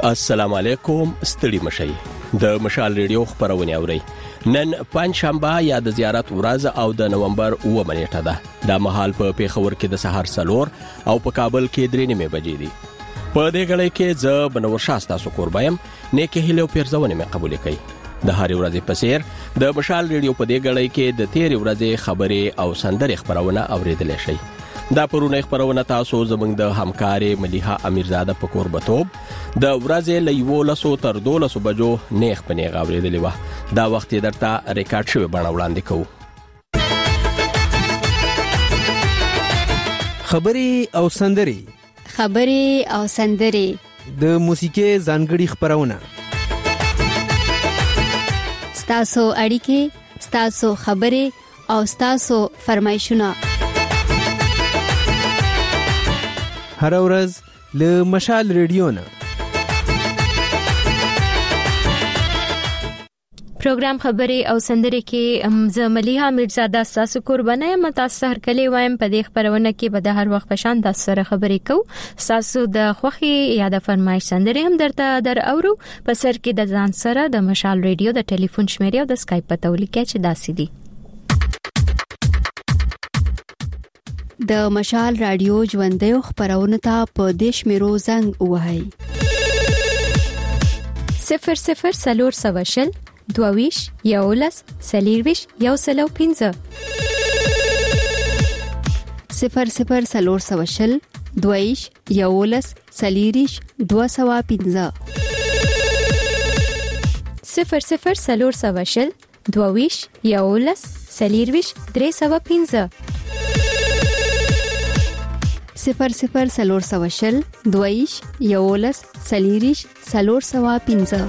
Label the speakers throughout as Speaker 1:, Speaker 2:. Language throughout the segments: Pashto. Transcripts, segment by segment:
Speaker 1: السلام علیکم، ستړي مشئ. د مشال ریډیو خبرونه اورئ. نن پنځشنبه یا د زیارت ورځ او د نومبر 9 نیټه ده. د مهال په پیښور کې د سحر 4 او په کابل کې 3 بجې دي. په دې غړې کې ز بنور شاستا سو قربایم نیکه هلو پیرزونه مې قبول کړي. د هر ورځې په سیر د مشال ریډیو په دې غړې کې د 13 ورځې خبرې او سندرې خبرونه اوریدل شي. دا پرونه خبرونه تاسو زمنګ د همکارې مليحه امیرزاده په قربتوب د ورځې لیولسو تر 12 بجو نیخ پنې غوړېدلې و. دا وخت درته ریکارډ شوی بڼه وړاندې کوو.
Speaker 2: خبرې او سندرې د موسیقي ځانګړي خبرونه،
Speaker 3: ستاسو اړیکې، ستاسو خبرې او ستاسو فرمایشونه
Speaker 2: هر ورځ له مشال ریډیو نه.
Speaker 4: پروګرام خبرې او سندرې کې زه مليحه امیرزاده تاسو قربانه یم. تاسو هر کله وایم په دې خبرونه کې به د هر وخت په شان تاسو سره خبرې کوو. تاسو د خوخي یا د فرمایش سندرې هم درته اورو. په سر کې د ځان سره د مشال ریډیو د ټلیفون شمیره او د اسکایپ پته ولیکئ چې داسې دي.
Speaker 3: د مشال رادیو ژوندۍ خبرونه ته په دیش میرو زنګ وهاي
Speaker 4: 00 22 یولس سلیرویش یو سلو 15
Speaker 3: 00 22 یولس سلیریش 215
Speaker 4: 00 22 یولس سلیرویش 315
Speaker 3: 00 22 یولس سلیریش 315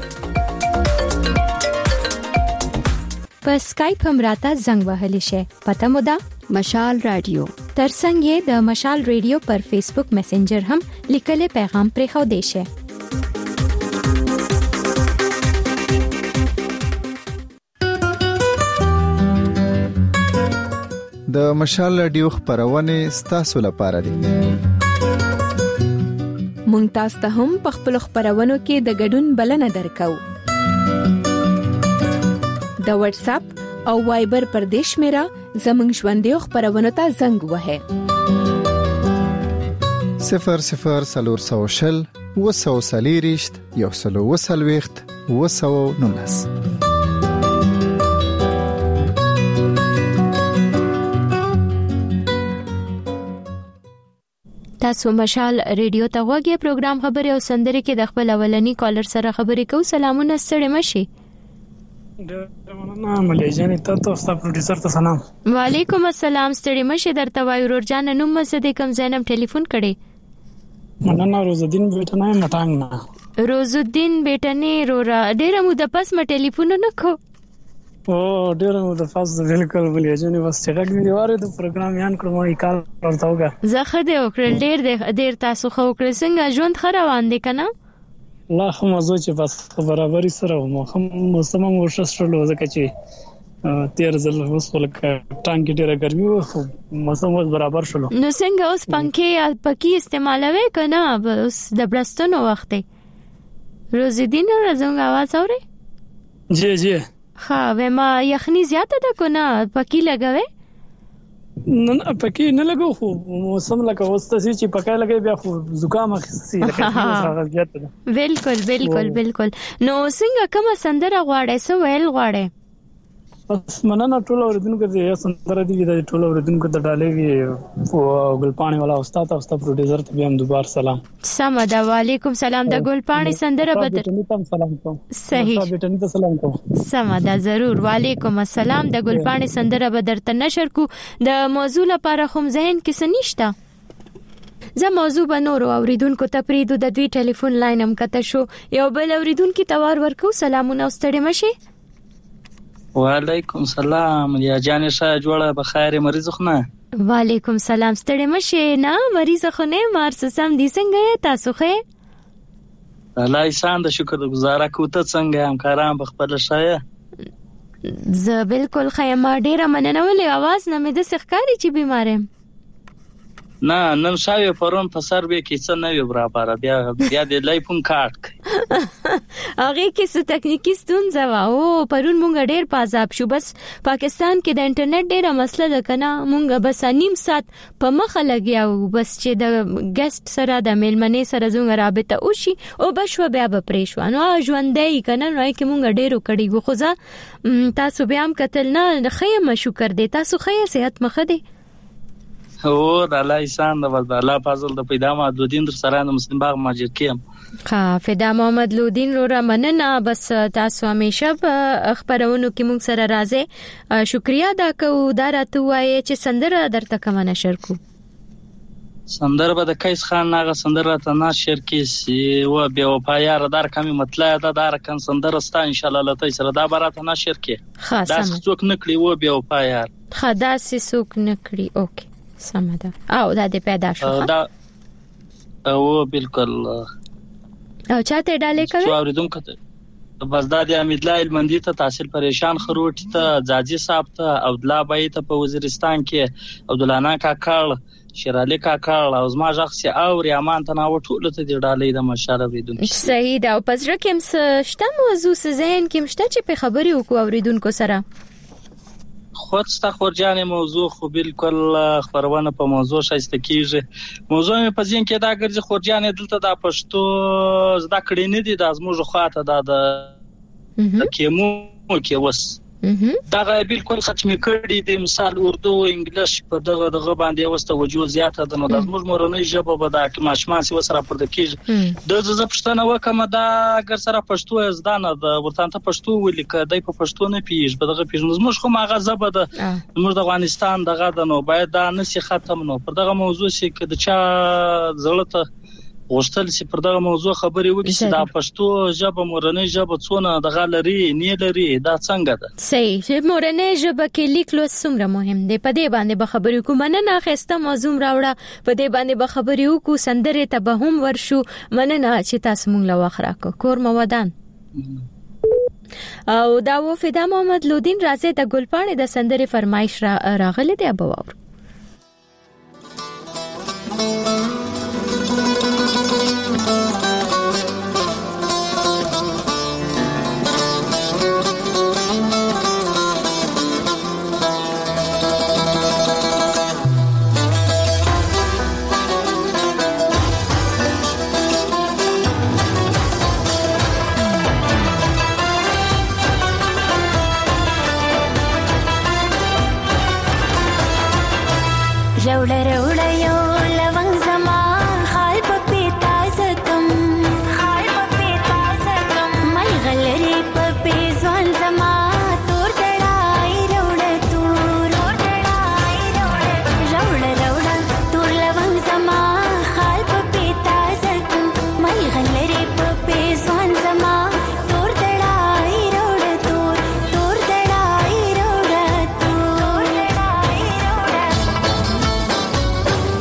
Speaker 4: په اسکایپ هم راته زنګ وهلی شي. پته مو ده
Speaker 3: مشال رادیو.
Speaker 4: ترڅنګ د مشال ریډیو پر فیسبوک میسنجر هم لیکل پیغام پرې خو دی شي.
Speaker 5: د مشال رادیو خبرونه ستاسو لپاره دي.
Speaker 4: مونږ تاسو ته هم په خپل خبرونو کې د ګډون بلنه درکو. د واتس اپ او وایبر پر دیش میرا زمنګ ژوندۍ خبرونه ته زنګ وهه
Speaker 5: 00 وسوسلیریشت یو سلو وسلويخت وسونونس.
Speaker 4: تاسو مشال ریډیو ته وګورئ. پروګرام خبرې او سندرې کې د خپل اولنی کالر سره خبرې کوو. سلامونه ستړي مشي.
Speaker 6: مننه مليجانې ته ستاسو پروډوسر ته سلام.
Speaker 4: وعلیکم السلام. ستړي مشي. درته وایو ورجان نوم مزه کوم زینب ټلیفون کړي.
Speaker 6: مننه روزالدین بیٹنه مټانګ نه.
Speaker 4: روزالدین بیٹنه رورا ډیره مو د پس ما ټلیفون نه کو.
Speaker 6: او ډیره مو د پس بالکل مليجانې واس چې راګ دی واره د پروګرام یان کړم کال ورته وګه.
Speaker 4: زه خدای وکړل ډیر تاسو خو وکړل څنګه ژوند خروان دي کنه.
Speaker 6: لا خو مزه چې بس برابرۍ سره مو هم موسم مو شسرلو ځکه چې 13 ځل وسول ټانګ ډیره ګرمي و موسم برابر شلو.
Speaker 4: نو څنګه اوس پنکه یا پکی استعمالوي کنه اوس د برستونو وخت روزالدین زموږ आवाज اوري.
Speaker 6: جی
Speaker 4: ها وما یخنی زیاته ده کنه پکی لګوي.
Speaker 6: نه پکی نه لګو خو موسم لکه وسته چې پکای لګي بیا خو زکام اخسي لکه څنګه زیاته ده.
Speaker 4: بالکل. نو څنګه کوم سندره غواړې سو ویل غواړې؟
Speaker 6: بس مننه ټول اوریدونکو ته یا سندره دي د ټول اوریدونکو ته ډالې وی او ګلپانی والا استاد او استاد پروډوسر ته هم دوباره سلام.
Speaker 4: سمدا وعلیکم سلام. د ګلپانی سندره بدر
Speaker 6: سلام کوم.
Speaker 4: صحیح
Speaker 6: بیٹنی ته سلام کوم.
Speaker 4: سمدا ضرور. وعلیکم السلام. د ګلپانی سندره بدر ته نشر کو. د موضوع لپاره خو ذهن کې سنشته. زه موضوع به نور اوریدونکو ته پریدو. د دوی ټلیفون لاین هم کته شو. یو بل اوریدونکو تور ورکو. سلامونه واستړي مشي.
Speaker 7: وعلیکم سلام یا جان شاه جوړه بخیر مریض خو نه.
Speaker 4: وعلیکم سلام. ستړي مشه نه مریض خو نه مارس سم دي څنګه تاسو خې؟
Speaker 7: الله احسان د شکر گزاره کوته څنګه همکاران بخپل شایه.
Speaker 4: زه بالکل خیمه ډیره مننه ولې आवाज نه مې د سخکاری چې بیمارم.
Speaker 7: نه نن شاوې پرون په سر به کې څه نه وي برابر بیا د لایفون کارت
Speaker 4: هغه کې څه ټکنیکی ستونزه و او پرون مونږ ډېر پازاب شو. بس پاکستان کې د انټرنیټ ډېره مسله ده کنه. مونږ بس نیم سات په مخه لګیاو بس چې د ګیسټ سره د میلمنې سره زموږ رابطه وشي او بشو بیا به پریښو نو ژوندې کنه. نو کې مونږ ډېرو کړي خو ځا تاسو بیا هم کتل نه خیمه شکر دې تاسو خیر صحت مخه دې
Speaker 7: او د الله احسان د الله فضل د پیدا محمدلودین در سره د مسلم باغ ماجر کیم
Speaker 4: فدا محمدلودین رو مننه. بس تاسو همیشه په خبرونو کې موږ سره راځي. شکریا دا کوو دا راته وایي چې سندره درته کوم نشر کو
Speaker 7: سندره به د کیس خان ناغه سندره ته نشر کې او بیا په یار دار کمی مطلع دا دار کن سندره ستا ان شاء الله لته سره دا براته نشر کې دا څوک نکړي و بیا په یار
Speaker 4: خدا سي څوک نکړي. اوکې سمده او دا دې پیدا شو
Speaker 7: دا او بالکل
Speaker 4: او چاته ډالې کوي
Speaker 7: څو اوریدونکو بس دا د امید الله المندی ته تحصیل پریشان خروټ ته جاجي صاحب ته او د لابای ته په وزیرستان کې عبدالله کاکړ شیرالی کاکړ او زما شخصي او ریامان ته نو ټول ته د ډالې د مشاله ویدونکو
Speaker 4: صحیح دا او پس رقم شته موضوع ذهن کې مشته چې په خبري وکړو اوریدونکو سره
Speaker 7: خود ستا خورجان موضوع خو بالکل خبرونه په موضوع شایسته کیږي. موضوع په ځین کې دا ګرځي خورجان دلته د پښتو زده کړې نه دي د ازموږ خواته د کیمو کې وس دا بالکل ختمي کړي د مثال اردو او انګلیش په دغه باندې وسته وجو زیاته د نو د ازموږ مورنۍ ژبه به د ماشمان سي وسره پر د کیږي د زړه پښتنه وکمه دا ګر سره پښتو زدانه د ورتانته پښتو ولیکه د په پښتو نه پیژ په دغه پیژنځ موږ خو ماغه زبه د موږ د افغانستان دغه د نو باید دا نسی ختم نو پر دغه موضوع سي کده چا زړه غوښتل چې پر دغه موضوع خبرې وکړي چې دا پښتو ژبه مورنۍ ژبه څونه دغه لري نه لري دا څنګه ده
Speaker 4: صحیح چې مورنۍ ژبه کې لیک لوست څومره مهم دی په دې باندې به خبرې کوم نه خسته موضوع راوړه په دې باندې به خبرې وکړو سندره ته به هم ورشو مننه چې تاسو مونږ له وخت راکو کور مودان او دا و فدا محمدلودین راځي د ګلپاڼې د سندره فرمایش راغله دی ابو اور
Speaker 8: रौड़ा रौड़ा यो लवंग जमा खाल पपीता जकम खाल पपीता जकम मल गलरी पपी जवान जमा तोर दड़ाई रौड़ा तोर दड़ाई रौड़ा रौड़ा तोर लवंग जमा खाल पपीता जकम मल गलरी पपी जवान जमा तोर दड़ाई रौड़ा तोर दड़ाई रौड़ा तोर दड़ाई रौड़ा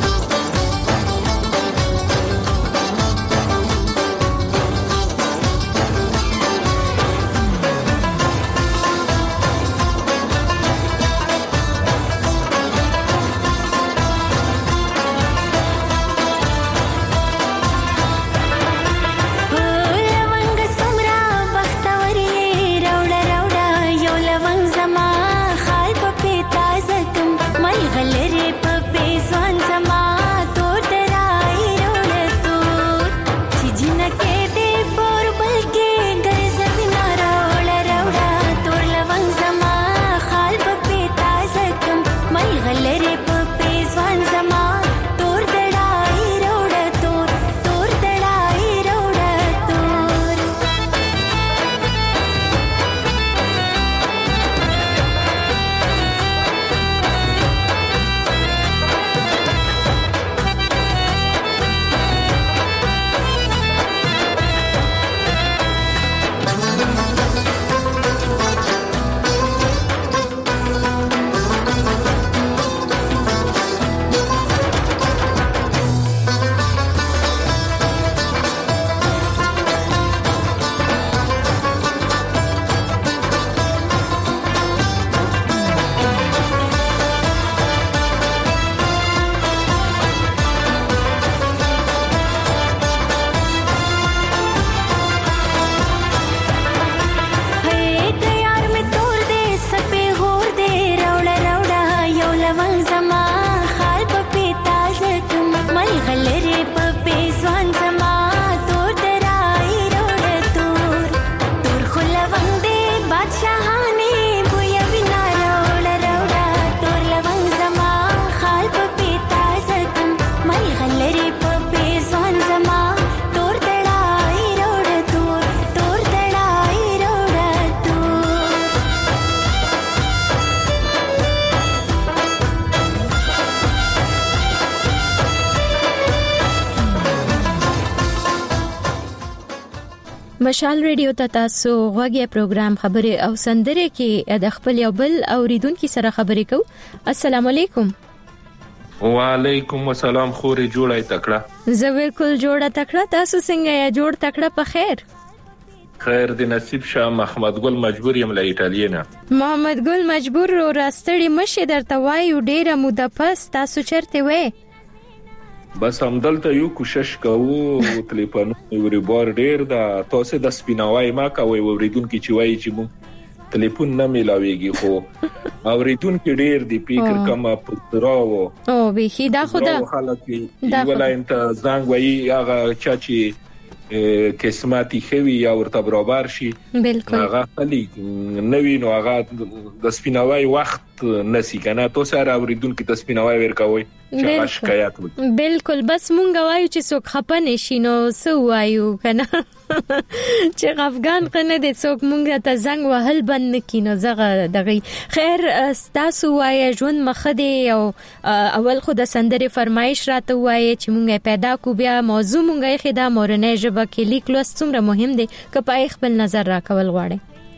Speaker 4: مشال ریډیو ته تاسو غوږی پروګرام خبرې او سندره کې د خپل یو بل اوریدونکو سره خبرې کوو. السلام علیکم.
Speaker 9: وعلیکم السلام. خوري جوړه تکړه.
Speaker 4: زه بالکل جوړه تکړه. تاسو څنګه یا جوړ تکړه؟ په خیر.
Speaker 9: خیر دې نصیب شه. محمد ګل مجبور یم له ایټالیا نه.
Speaker 4: محمد ګل مجبور راستړي مشه درته وایو ډیره موده پس تاسو چرته وې؟
Speaker 9: بس همدلته یو کوشش کوو ټلیفون وريبار ډیر دا تاسو د سپیناوي ما کوي وریدونکو چې وایي چې مو ټلیفون نه ملاويږي خو اوریدونکو ډیر دی فکر کما پتراو
Speaker 4: او به دا خدا
Speaker 9: حالت ولا انت زنګ وایي هغه چې قسمتي خوي یا ورته برابر شي
Speaker 4: بالکل
Speaker 9: هغه خلی نوې نو هغه د سپیناوي وخت نسی کنه تو سره اوریدونکو د سپیناوي ورکوي چې شکایت وکړي.
Speaker 4: بالکل بس مونږ وایو چې څوک خپنه شي نو سو وایو کنه چې افغان کنه د څوک مونږ ته زنګ وهل بند کینو زغه دغه. خیر تاسو وایي ژوند مخدي او اول خو د سندره فرمایش راته وایي چې مونږه پیدا کو بیا موضوع مونږه خدا مورنه ژبه کې لیک لوست څومره مهم دي که په خپل نظر راکول غواړي.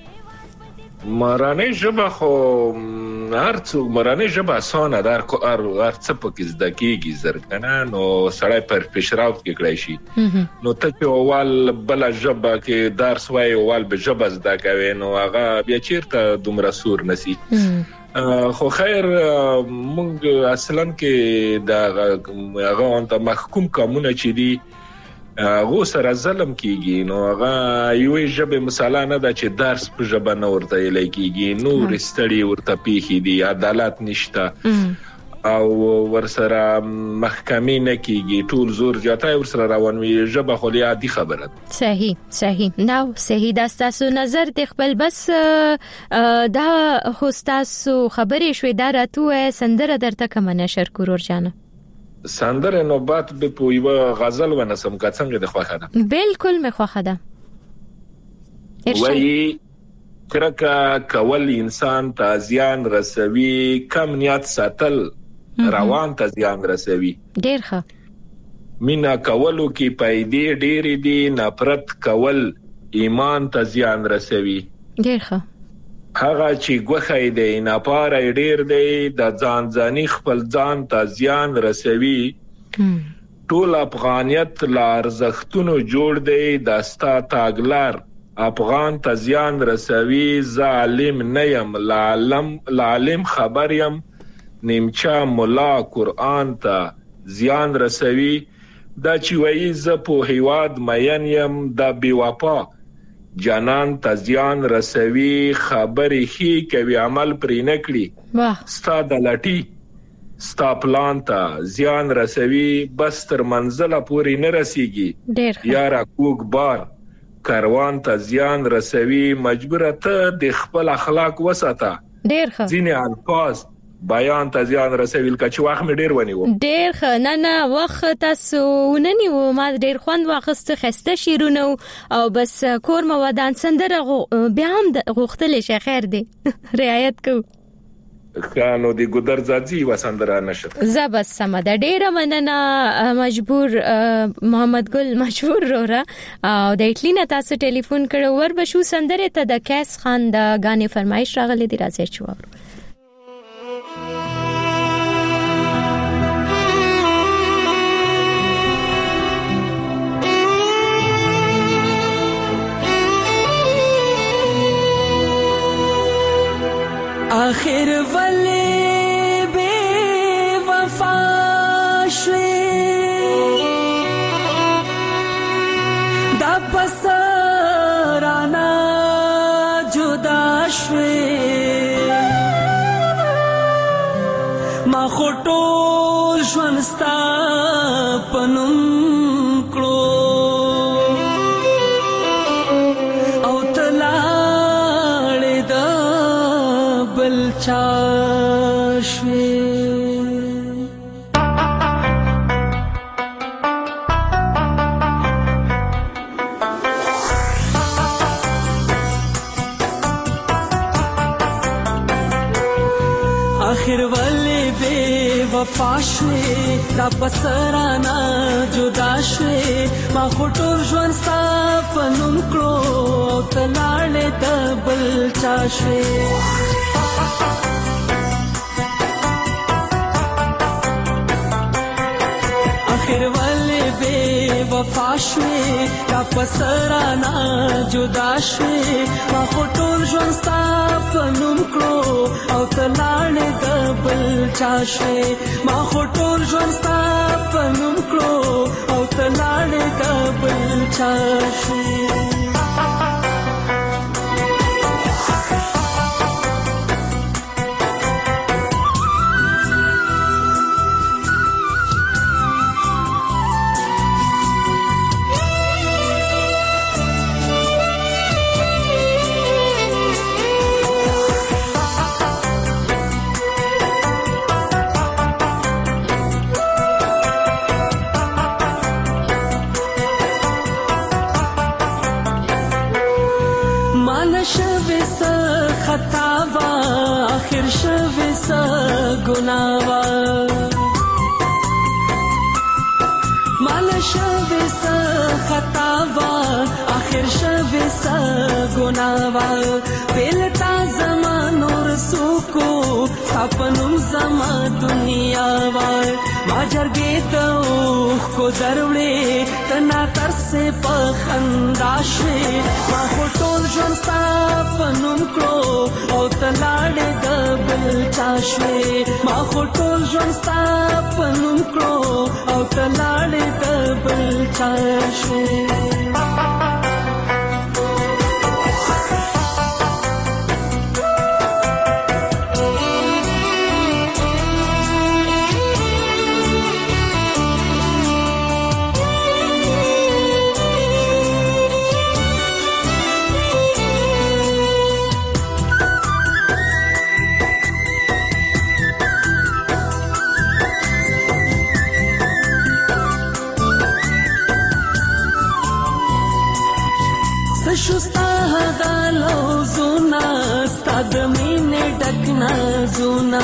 Speaker 9: مورنه ژبه خو هرڅو مورنه ژبه اسانه ده هرڅ پکې زده کیږي زرکنه نو سړی پر پښراوت کې کړی شي نو ته په اول بل ژبه کې درس وای اول به ژبه زده کوي نو هغه بیا چیرته دومره سور نسی. خو خیر مونږ اصلا کې دا هغه انت محکوم کومونه چې دی غو سره ظلم کیږي نو هغه یو ژبه مثلا نه ده چې درس په ژبه نه ورته لکېږي نور استړي ورته پیخي دي عدالت نشته او ورسره محکمې نه کیږي ټول زور جاته ورسره روان وي ژبه خو عادي خبره.
Speaker 4: صحیح نو صحیح دا تاسو نظر د خپل بس دا خو تاسو خبرې شوي دا راته سندره درته کوم نشر کورور جانه
Speaker 9: سندره نوبات به په یو غزل ونسم که څنګه د خوخه ده.
Speaker 4: بالکل مې خوخه ده.
Speaker 9: وای کرکه کول انسان ته زیان رسوي کم نیت ساتل روان ته زیان رسوي.
Speaker 4: ډیر ښه.
Speaker 9: مینا کولو کې پیدې ډېرې دي نفرت کول ایمان ته زیان رسوي.
Speaker 4: ډیر ښه.
Speaker 9: هغه چې غوخه دی نه پاره ډیر دی د ځان ځاني خپل ځان ته زیان رسوي. ټول افغانیت لا ارزښتونو جوړ دی داستا تاګلار افغان ته زیان رسوي. ظالم نه يم لعلم خبر يم نیمچا مولا قرآن ته زیان رسوي. دا چې وایي ز په هیواد مین يم د بی وفا جانان ته زیان رسوي. خبرې خي کوي عمل پرې نکړي ستا د لټي ستا پلان ته زیان رسوي. بس تر منزله پورې نه رسیږي یارا کوګ بار کاروان ته زیان رسوي. مجبوره ته د خپل اخلاق وساته.
Speaker 4: ډیر ښه.
Speaker 9: ځینې الفاظ بیان ته زیان رسوي لکه چې واخ مې ډیر ونیو.
Speaker 4: ډیر ښه. نه وخت تاسو وننیو ما ډیر خوند واخست خسته شیرونه او بس کور مو ودان سندره بیا هم غوښتل شي. خیر دی رعایت کو
Speaker 9: خانو دی ګودر ځي وسندره نشه
Speaker 4: زبس سمده. ډیره مننه مجبور محمد ګل مجبور رورا او د اټلینا تاسو ټلیفون کړو ور بشو سندره ته د کیس خان د غانې فرمایش راغلي دی راځي چوار.
Speaker 10: आखिर वले बेवफा शे दा पसराना जुदा शे ما خټو ژوندستا پنوم کړو او تلاړې د بل چاشوي. आखिर वाले وفا شوې را پسرانا جدا شوې ما خټور ژوند ستا په نوم کړو ته لاړې د بل چا شوې آخر ولې بے وفا شوې را پسرانا جدا شوې ما خټور ژوند ستا په نوم کړو او ته لاړې د بل چا شوې ما خټور ژوند ستا په نوم کړو او ته لاړې د بل چا شوې آخر شوی سا گناوا مال شوی سا خطاوا آخر شوی سا گناوا پیلتا زمان اور سوکو سپنم زما دنیا وار ما جرگی تو کو ضروری تنا تر سے پخنداشوی ما خطول جون ستا پنم کرو او تلاړې د بل چا شوې ما خټول ژوند ستا په نوم کړو او تلاړې د بل چا شوې زونا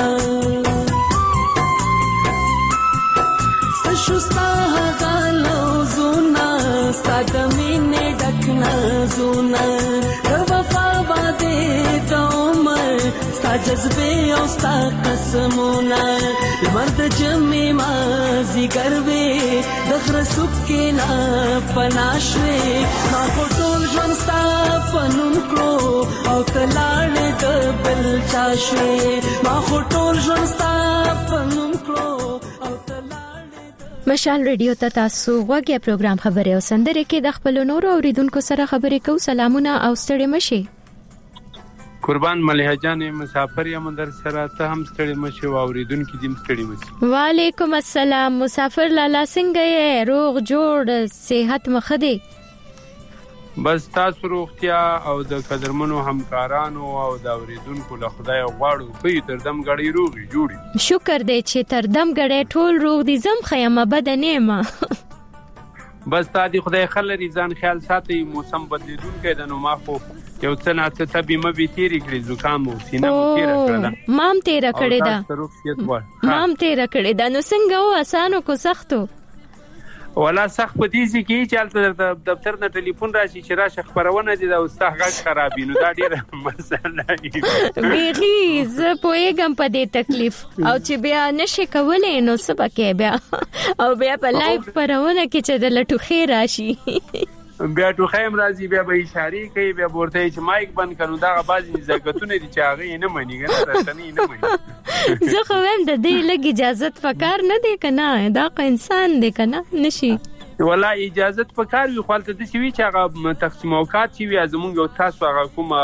Speaker 10: سشستا غالو زونا ستادمینه ډکنا زونا د وفا باندې ته عمر ستا جذبه او ستا قسمونه مرد جمع ما زیګروي د خرسوب کې نه پناشوي ما ټول ژوند ستا پنوم کړو او تلاړې د بل چا شوي ما ټول ژوند ستا پنوم کړو او تلاړې
Speaker 4: مشال ریډیو ته تاسو غوږی پروګرام خبري او سندره کې د خپل نور اوریدونکو سره خبرې کوو. سلامونه او ستړي مشي.
Speaker 11: قربان مليحه جان مسافر یم در سره ته هم ستړي مشي او اوریدونکو دې ستړي مشي.
Speaker 4: وعلیکم السلام. مسافر لالا څنګه یې؟ روغ جوړ صحت مخدي؟
Speaker 11: بس تاسو روغتیا او د قدرمنو همکارانو او د اوریدونکو له خدای غواړو په تردم غړي روغي جوړي.
Speaker 4: شکر دې چې تردم غړي ټول روغ دي. زم خیمه بدنه ما
Speaker 11: بس تا دی خدای خلری ځان خیال ساتي. موسم بدلیدونکې د نو ما خو یو څه نه څه طبيعي مې تیری کړی زکام او سینه مې تیر کړل.
Speaker 4: مام تیر کړی دا مام تیر کړی دا. نو څنګه و اسانو کو سختو؟
Speaker 11: ولا سخت په دې کې چې چلته دفتر نه ټلیفون راشي چې راشه خبرونه دي دا استاد غږ خرابې نو دا ډیره مسله دی.
Speaker 4: بیخي زه پوهیږم په دې تکلیف او چې بیا نشي کولای نو څه پکې بیا او بیا په لایف خبرونه کې چې د لټو خیر راشي
Speaker 11: بیا ټوخیم راځي بیا به اشاره کوي بیا ورته چې مایک بند کړو دا غبازي نزاکتونه دي چې هغه نه مني کنه راځنی نه مني.
Speaker 4: زه خو هم د دې لګ اجازه پکار نه دی کنه دا انسان دی کنه نشي
Speaker 11: ولا اجازه پکار وي خپل ته شي چې هغه تقسیم اوقات شي زمونږ او تاسو هغه کوم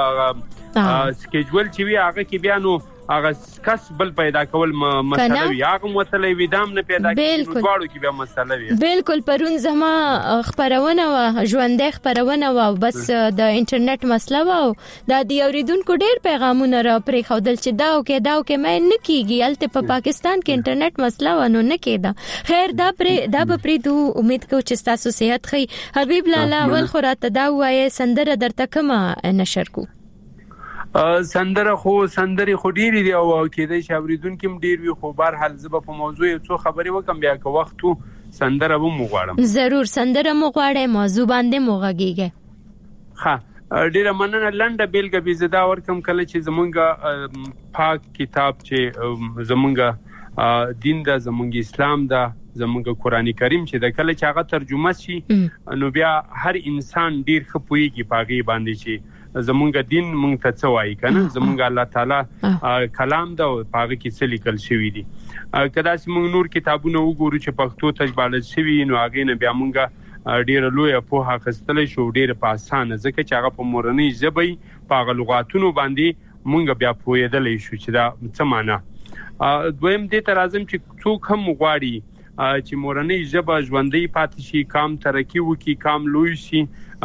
Speaker 11: سکیجول چې وي هغه کې بیا نو هغه کس بل پیدا کول مسله وي هغه متلوي ویدام نه پیدا کیږي غواړو کې به مسله وي.
Speaker 4: بالکل پرون زما خبرونه وا ژوندې خبرونه وا بس د انټرنیټ مسله وا د دې اوریدونکو ډېر پیغامونه را پرې خودل چې دا او کې مې نه کیږي الته په پاکستان کې انټرنیټ مسله ونه نه کېده. خیر دا به پرې دوه امید کو چې تاسو صحت خي. حبیب لالا ول خراته دا وایي سندره درته کما نشر کو
Speaker 11: سندره خو ډیری دی او کېدای شي اوریدونکو هم ډیر وي خو بهر حال زه په موضوع یو څو خبرې وکم بیا که وخت سندره به مو غواړم
Speaker 4: ضرور سندره مو غواړم موضوع باندې مو غږیږي
Speaker 11: ها ډیره مننه لنډه بیلګه به زدا ورکم کله چې زمونږ پاک کتاب چې زمونږ دین دا زمونږ اسلام دا زمونږ قرآن کریم چې د کله چې هغه ترجمه شي نو بیا هر انسان ډیر خپويږي پاغي باندې چې زمونږ دین مونږ ته څه وایي کنه زمونږ الله تعالی کلام دا پاغي کې څه لیکل شوی دی کدا چې مونږ نور کتابونه وګورو چې پښتو ته ژباړل شوی نو هغه نه بیا مونږ ډیر لوی په هغه خستل شو ډیر په اسانه ځکه چې هغه په مورنۍ ژبې په لغاتونو باندې مونږ بیا پوهېدلې شو چې دا څه معنی دویم دې تر اعظم چې څوک هم غواړي چې مورنۍ ژبه ژوندۍ پاتې شي کام ترقی وکي کام لوی شي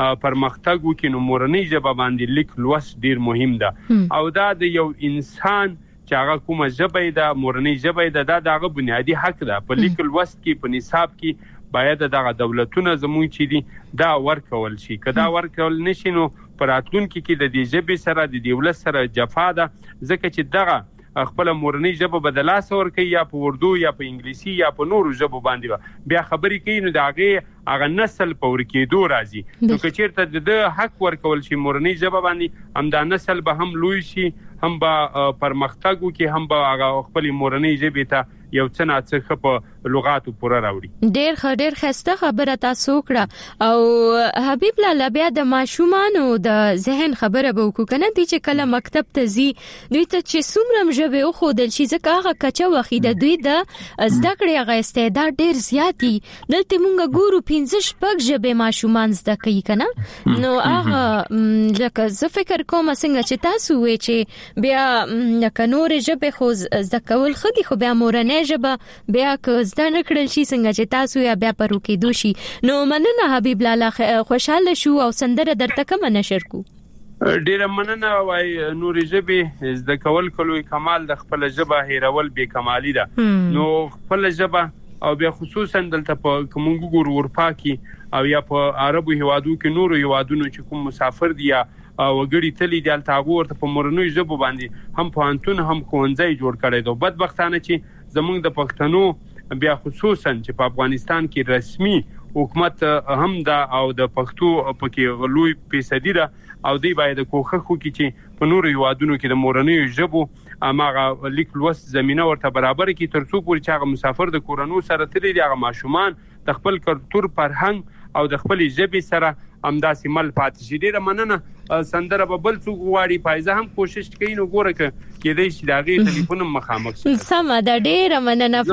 Speaker 11: پرمختګ وکي نو مورنۍ ژبه باندې لیک لوست ډیر مهم ده او دا د یو انسان چې هغه کومه ژبه ده مورنۍ ژبه ده دا هغه بنیادی حق ده په لیک لوست کې په نصاب کې باید دغه دولتونه زموږ چې دي دا ورکول شي کدا ورکول نشي نو پراتلونکو کې د دې ژبې سره د دولت سره جفا ده ځکه چې دغه خپل مورنۍ ژبه بدلاس ورکي یا په اردو یا په انګلیسي یا په نورو ژبو باندې بیا خبرې کوي نو هغه نسل په ورکېدو راځي نو که چیرته د حق ورکول شي مورنۍ ژبه باندې هم دا نسل به هم لوی شي هم به پرمختګ وکي هم به هغه خپل مورنۍ ژبې ته یو څه ناڅه په لغاتو پوره راوړي
Speaker 4: ډېر خسته خبره تاسو کړه او حبیب لاله بیا د ماشومانو د ذهن خبره به وکړو کنه دي چې کله مکتب ته ځي دوی ته چې څومره ژبه خو دل شي ځکه هغه کچه وخیده دوی د زده کړې هغه استعداد ډېر زیاتی دلته مونږ ګورو 15 ژبه ماشومان زده کوي کنه نو هغه لکه زه فکر کوم څنګه چې تاسو وې چې بیا لکه نور ژبه خو زده کول خدي خو بیا مورنۍ ژبه بیا که زده نه کړل شي څنګه چې تاسو یا بیا پرو کېدو شي نو مننه حبیب لاله خوشاله شو او سندره درته کوم نشر کو
Speaker 11: ډیره مننه وای نورې ژبې زده کول کلوې کمال د خپل ژبه هیرول به کمالي ده نو خپل ژبه او بیا خصوصا دلته په کومو ګور اروپا کې او یا په عربو هیوادو کې نورو هیوادونو چې کوم مسافر دي او وګړي تللی د التاغو ورته په مورنۍ ژبه باندې هم پوهنتون هم ښوونځي جوړ کړي دو بدبختانه چې زمونږ د پښتنو بیا خصوصا چې په افغانستان کې رسمي حکومت هم دا او د پښتو پکې غلوي پیسدي ده او دی باید کوخه خو کې چې په نورو هیوادونو کې د مورنۍ ژبو اماغه لیک لوست زمينه ورته برابر کې ترڅو پورې چې هغه مسافر د کورونو سره تللی دی هغه ماشومان د خپل کلتور فرهنګ او د خپل ژبې سره همداسې مل پاتې شي ډیره مننه سندره به بل څوک غواړي پایزه هم کوشش کوي نو ګوره کېدای شي داغه ټلیفون مخامخ شي
Speaker 4: سم دا ډیره مننه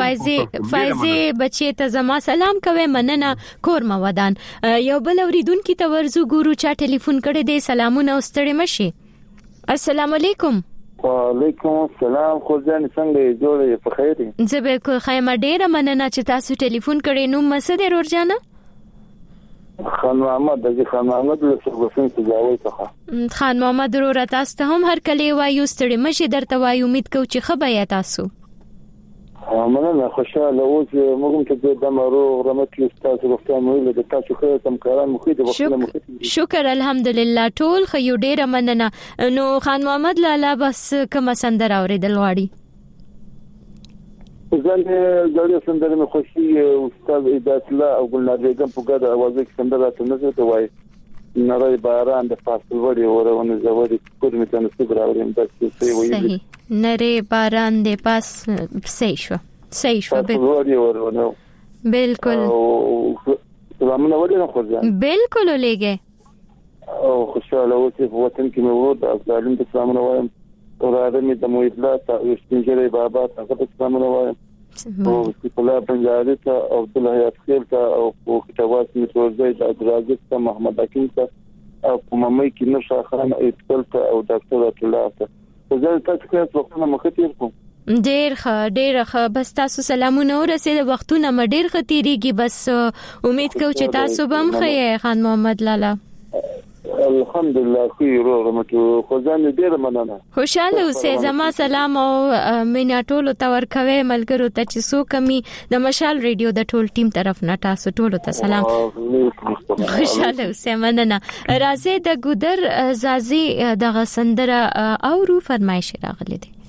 Speaker 4: فایزه بچی ته زما سلام کوي مننه کورما ودان یو بل اوریدونکو ته ورزو ګورو چا ټلیفون کړی دی سلامونه واستړی مشي السلام علیکم
Speaker 12: وعلیکم السلام خو ځان څنګه جوړې په خیر دي
Speaker 4: زه بالکل خیمه ډیره مننه چې تاسو ټلیفون کړی نو مسد ورجانه
Speaker 12: خان محمد له سرګسن سجاوي څخه
Speaker 4: خان محمد ورو تاسو ته هم هر کله وایو ستړي مشي درته وایو امید کو چې خبره تاسو
Speaker 12: مننه خوشاله اوس موږ ته د مرو رحمت تاسو وختونه مو له تاسو خو تم کاران مخې د وختونه مخې
Speaker 4: شکر الحمدلله ټول خو ډیره مننه نو خان محمد لاله بس کوم سندره اوریدل غواړي
Speaker 12: ځل جوړ سندره مې خوشي استاد عبادت الله او ګلنار بیگم په ګډه اواز کې سندره ته ته وای نړۍ باران د فاصل وړي ورونه زوري کور مې ته نصیب راوړم بس څه وایي
Speaker 4: صحیح نړۍ باران د پاس صحیح شو بالکل
Speaker 12: سلامونه ولې خو ځان
Speaker 4: بالکل ولېګه
Speaker 12: او خوشاله اوسې په وطن کې مې ورته افضلین ته سلامونه وایم وراره د مویدلات او سپینجری بابا ته سلامونه وایم او کله پنځاري ته او عبد الله خیر ته او کتابات متوزي د ادراجت ته محمد حکیم ته او ممای کې نشه خان ایتکل ته او ډاکټر الله ته زه تاسو ته وختونه مخاطب کوم
Speaker 4: ډیر ښه بس تاسو سلامونه ورسېد وختونه مډیر خطرېږي بس امید کوم چې تاسو به هم خیر خان محمد لاله
Speaker 12: الحمدلله خو رحمتو خو ځان دې مننه.
Speaker 4: خوشاله اوسئ. زما سلام او مینا ټولو ته ورکوي ملګرو ته چې څو کمی د مشال ریډیو د ټول ټیم طرف نه تاسو ټولو ته سلام. خوشاله اوسئ. مننه. راځي د ګودر زازي د غسندره او رو فرمایش راغلي دي.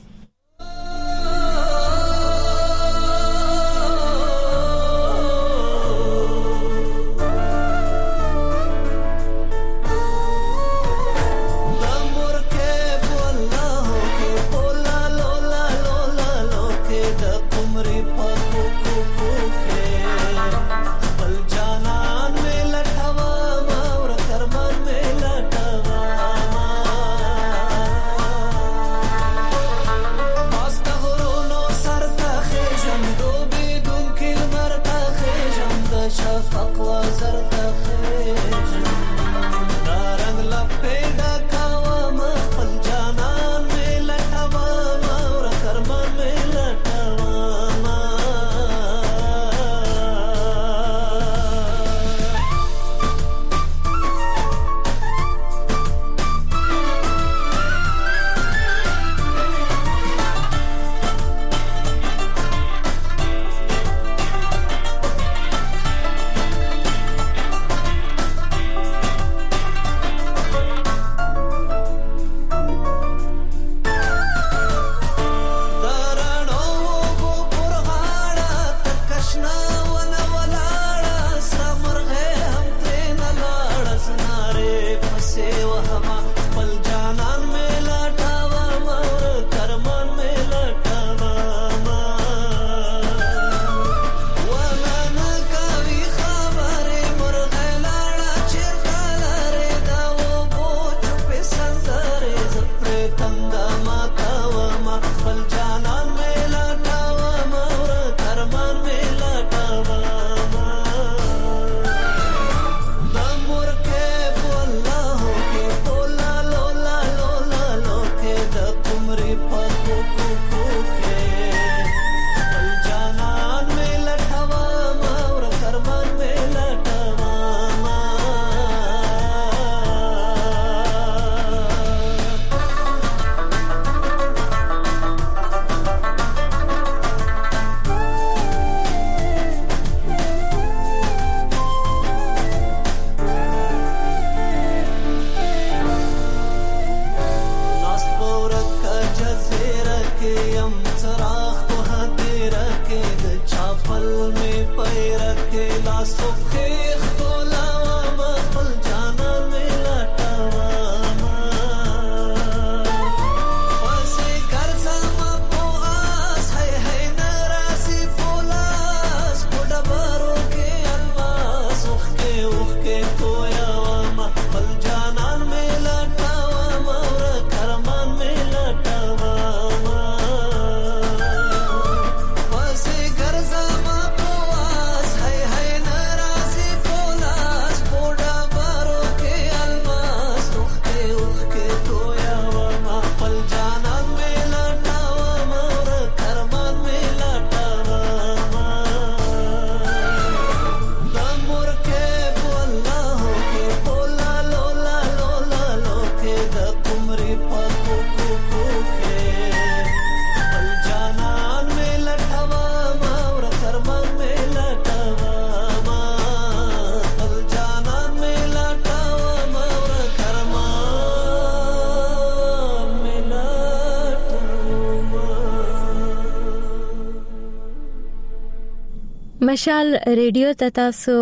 Speaker 4: مشال ریډیو ته تاسو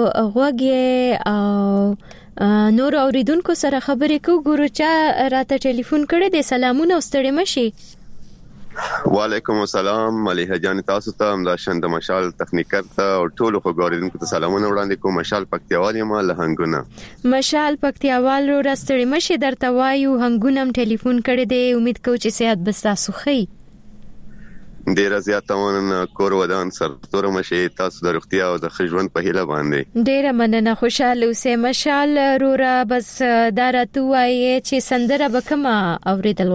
Speaker 4: غوږی او نور اوریدونکو سره خبرې کوو. ګورو چا راته ټلیفون کړی دی. سلامونه او ستړي مشي.
Speaker 13: وعلیکم السلام. ملیحه جان تاسو ته هم د شند مشال تخنیکر ته او ټولو خوګوریدونکو ته سلامونه وړاندې کوم. مشال پکتیاوال یم له هنګونه.
Speaker 4: مشال پکتیاوال رو راستړي مشي درته وایو. هنګونم ټلیفون کړی دی. امید کوم چې صحت به تاسو خي.
Speaker 13: ډیر زیات مننه. کور ودان سرتور مشي. تاسو د روغتیا او د ژوند په هیله باندې
Speaker 4: ډیر مننه. خوشاله اوسئ. مشال رورا بس دارته وایي چې سندره بکما اوریدل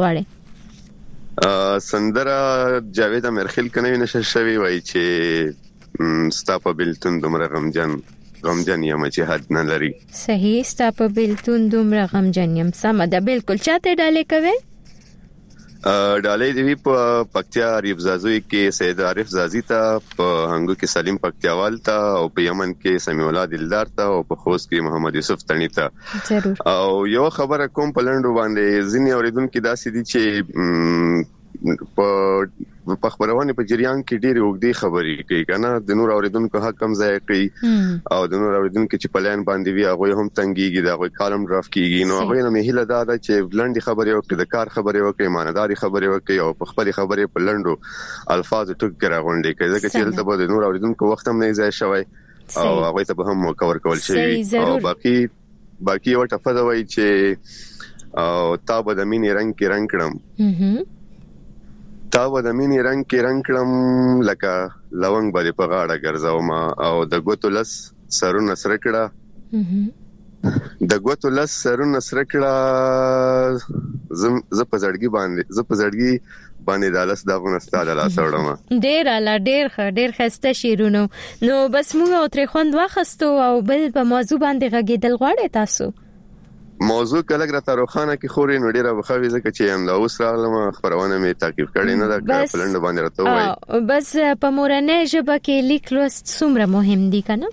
Speaker 4: غواړي.
Speaker 13: سندره جاوید امرخیل کنه نشه شوی وایي چې ستا په بلتون دومره غمجن غمجن یم چې حد نه لري.
Speaker 4: صحیح ستا په بیلتون دومره غمجن یم. سم ده بالکل. چاته ډالې کوي؟
Speaker 13: ډالۍ دی په پکتیا عارف زازوی کې سید عارف زازی ته، په هنګو کې سلیم پکتیاوال ته، او په یمن کې سمیع الله دلدار ته، او په خوست کې محمد یوسف تڼي ته.
Speaker 4: ضرور.
Speaker 13: او یو خبره کوم په لندو باندې ځینې اوریدونکو داسې دي چې په خبرونه په جریان کې ډېری وګړي خبرې کوي کنه، د نور اوریدونکو حق کم ځای کوي او د نور اوریدونکو چې پلان باندې وی هغه هم تنګيږي، دا هغه کالم ډراف کیږي. نو هغه نه مهله دا چې لنډي خبرې وکړي، د کار خبرې وکړي، مانداري خبرې وکړي، او په خپل خبرې په لندو الفاظ ټک راغونډي کوي، ځکه چې تل به د نور اوریدونکو وخت هم نه ځای شوی او هغه ته به هم کور کول شي. او باقي یو ټفه وای چې او تا به د مینې رنگ کې رنگ کړم، تا و د مینې رنگ کې رنگ کړم، لکه لونګ باندې په غاړه ګرځاوم، او د ګوتو لس سرونه سره کړه، د ګوتو لس سرونه سره کړه، ز په زړګي باندې دالس داغونه ستاده لا سوړم.
Speaker 4: ډېر خسته شیرونو. نو بس موږ او تر خوند واخستو او بل په موضوع باندې غږیدل غواړي تاسو؟
Speaker 13: موضوع کله غره روخانه کې خوري نو ډیره بخوي ځکه چې هم لا اوس راغلم خبرونه می تعقیب کړي نه دا پلند باندې راته وای.
Speaker 4: بس په مورنۍ ژبه کې لیک لوست څومره مهم دي کنه؟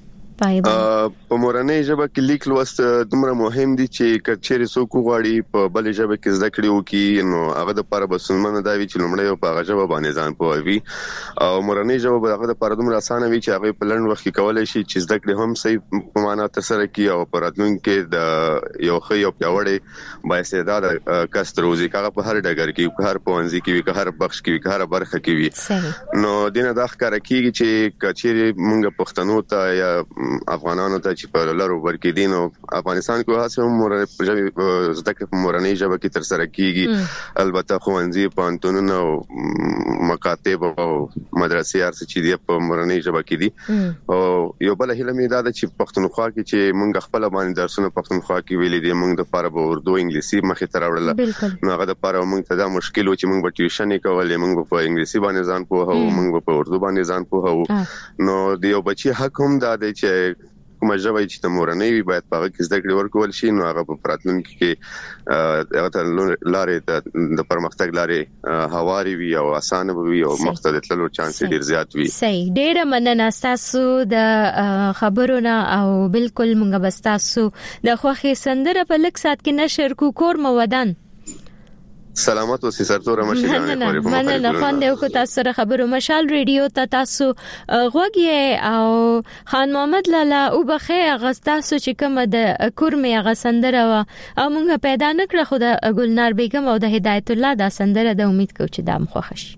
Speaker 13: په مورنۍ ژبه کې لیک لوست دومره مهم دي چې کچېری څوک غواړي په بل ژبه کې زده کړي وکي نو هغه د لپاره بسمنه دا وی چې لمړی په هغه ژبه باندې ځان پوهوي، او مورنۍ ژبه به هغه د لپاره دومره اسانه وي چې هغه په لند وخت کې کولای شي چې زده کړي هم صحیح په معنا تر سره کوي، او په راتلونکي د یو خي او پیوړې بااستعداد کس روزي هغه په هر ډګر کې، په هر پوهنځي کې، په هر بخش کې، په هر برخه کې وي. نو دینه د ښکار کیږي چې کچېری مونږ پښتنو ته یا افغانانو ته چې په لارو ورکې دي نو افغانستان کې هڅه مورنۍ زده کړې په مورنۍ ژبه کې تر سره کیږي. البته ښوونځي، پوهنتونونه او مکاتب او مدرسې هر څه چې دي په مورنۍ ژبه کې دي. او یو بل هیله مې دا ده چې پښتونخوا کې چې مونږ خپل باندې درسونه پښتونخوا کې ویلې دي، مونږ د لپاره به اردو انګلیسي مخې ته راوړل، نو هغه د لپاره مونږ ته دا مشکل و چې مونږ به ټیوشن کولې، مونږ په انګلیسي باندې ځان پوهاو، مونږ په اردو باندې ځان پوهاو. نو د یو بچي حق هم دا دی چې کومه ژبه چې د مورنۍ وي باید په هغه کې زده کړې ورکول شي، نو هغه په راتلونکي کې هغه ته لارې د پرمختګ لارې هواري وي او اسانه وي او مخته د تللو چانس ډیر زیات وي.
Speaker 4: صحیح. ډیره مننه تاسو د خبرونه او بالکل مونږ به تاسو د خوخي سندره په لک سات کې نشر کو کور مودان.
Speaker 13: سلامات اوسئ سرتور مشرانه.
Speaker 4: مننه خوند یو کو تاسو سره خبرو. مشال ریډیو ته تاسو غوږی او خان محمد لالا او بخې اغستاسو چې کوم د کورمه غسندره و او موږ پیدا نکړه، خو د ګلنار بیگم او د هدایت الله د سندره د امید کو چې د مخه شي.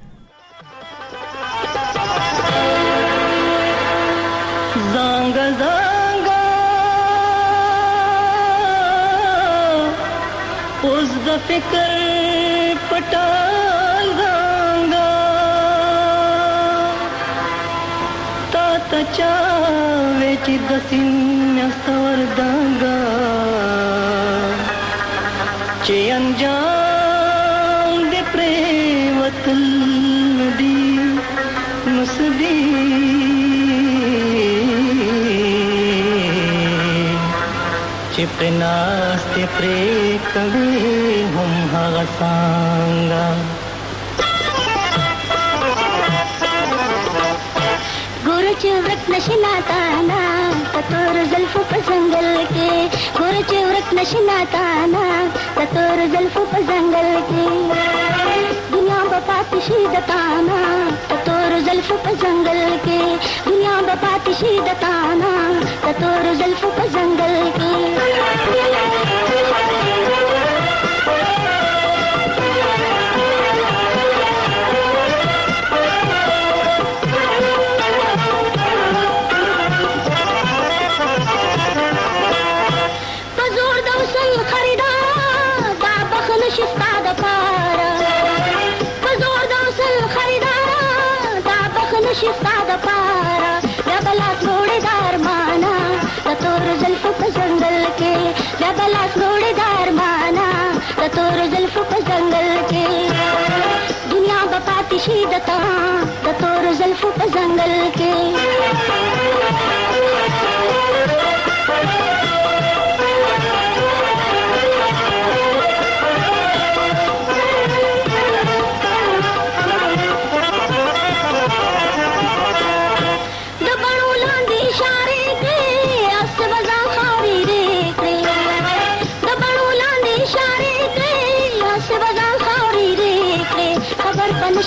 Speaker 10: زنګ اوس د فکر پټال غانګا تا ته چا وچ د سینې ستور دانګا چې انجام دې پرې وتل دی مسدي چې پناس ته پرې کړي هم هغه څنګه ګور چې ورک نشنا تانا تور زلفو په ځنګل کې، ګور چې ورک نشنا تانا تور زلفو په ځنګل کې، دنیا په پاتې شي د تانا تور زلفو په ځنګل کې، دنیا په پاتې شي د تانا تور زلفو په ځنګل کې. شفتا د پارا یا بلا تھوڑے دار مانا تور زلفو په ځنګل کې، یا بلا تھوڑے دار مانا تور زلفو په ځنګل کې، دنیا په پاتې شي د تور زلفو په ځنګل کې.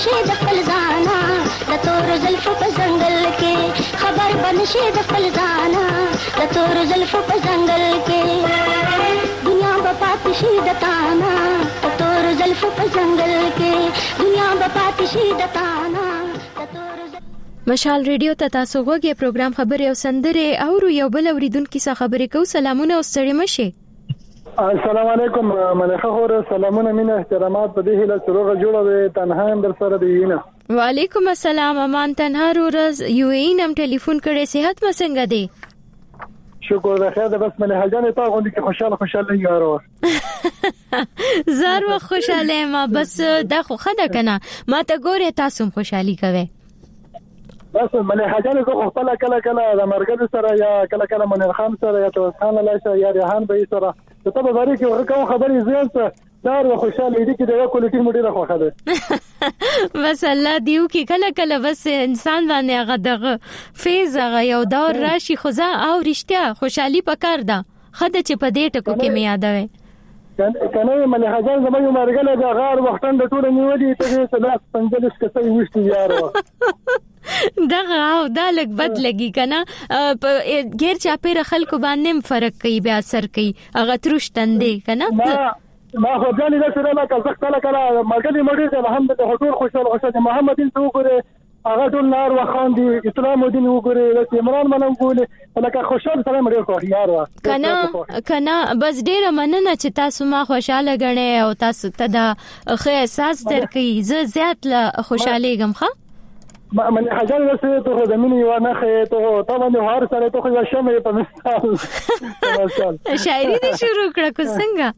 Speaker 8: بنشي د فلزانا د تور زلفو په ځنګل کې خبر بنشي د فلزانا د تور زلفو په ځنګل کې دنیا په پاتې شي د تانا د تور زلفو په ځنګل کې دنیا په پاتې شي د تانا د تور
Speaker 4: مشال ریډیو ته تاسو غوږی پروګرام خبري او سندره او یو بل اوریدونکو سره خبرې کوو. سلامونه او ستړي مشه.
Speaker 14: السلام علیکم ملکه خور سلامونه مینه احترامات په دې هله سروغه جوړه وي تنها در سره دی نه.
Speaker 4: وعلیکم السلام امان تنها ورځ یو اینم ټلیفون کړي صحت مسنګ دی.
Speaker 14: شکر ده خیر ده بس ملکه جان ته غوندي کې خوشاله یارو
Speaker 4: زار و خوشاله ما بس دا خو خده کنه ما ته ګوره تاسو خوشحالي کوي
Speaker 14: بس ملکه جان زه خپل کله د مرګ سره یا کله منیر خان سره یا توس خان لاشه یا ریحان به سره ته په باره کې ورکو خبرې زیات دار و خوشاله دي چې دا کولیټي مډي راخوخه ده
Speaker 4: بس الله دیو کې کله بس انسان باندې هغه دغه فیز هغه یو دور راشي خدا او رښتیا خوشحالي پکار ده خدای چې په دې ټکو کې می یادوي
Speaker 14: کنه ملکه جان زما یو مرګله د غار وختن د ټول نیولې ته سلاس پنځلس کسي وشتي یارو
Speaker 4: دغه او دا لګ بد لګي کنه غیر چا پیر خلکو باندې فرق کوي بیا اثر کوي هغه ترشتندې کنه
Speaker 14: ما خو ځان له سره لا کله کله مرګلي مړي ته الحمدلله ټول خوشاله محمد دین تو ګره هغه ټول نار وخان دي اسلام دین وګره د عمران منم ګول لکه خوشاله سره مړي خو یار
Speaker 4: کنه بس ډیره مننه چې تاسو ما خوشاله غنئ او تاسو ته دا خو احساس درکې زه زیات له خوشاله غم ښه
Speaker 14: من حاجه له ته د مینې و نه خې ته طبعا هر سره ته خو شمه په مثال
Speaker 4: شاعري دې شروع کړه کو